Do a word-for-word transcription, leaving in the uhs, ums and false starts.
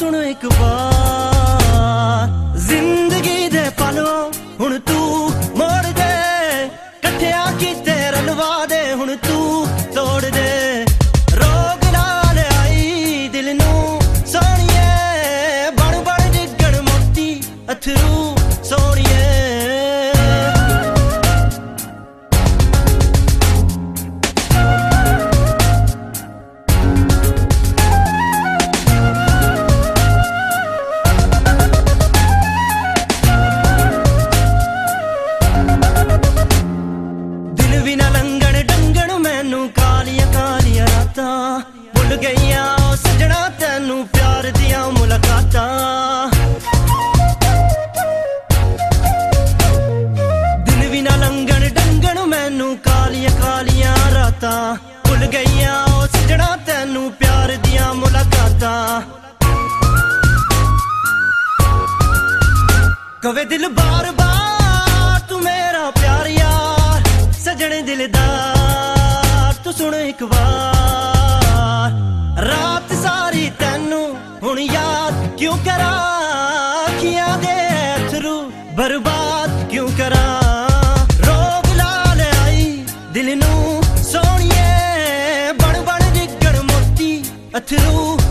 सुन एक बार जिंदगी दे पलो हुण तू मोड़ दे कट्ठिया कीते रलवा दे हुण तू तोड़ दे रोग नाल आई दिल नू सोहणिए बण बण डिगण मोती अथरू सोहणिए भुल गईया सजना तेनू प्यार दिया मुलाकातां दिन भी ना लंघन डंगन मैनू कालिया कालिया रातां भुल गईया सजना तेनू प्यार दिया मुलाकातां कवे दिल बार बार तू मेरा प्यार यार सजने दिलदार तू सुन एक बार रात सारी तेनू हुण याद क्यों करा अखियां दे अथरू बर्बाद क्यों करा रोग लाल आई दिल नू सोहणिए बण बण डिगण मोती अथरू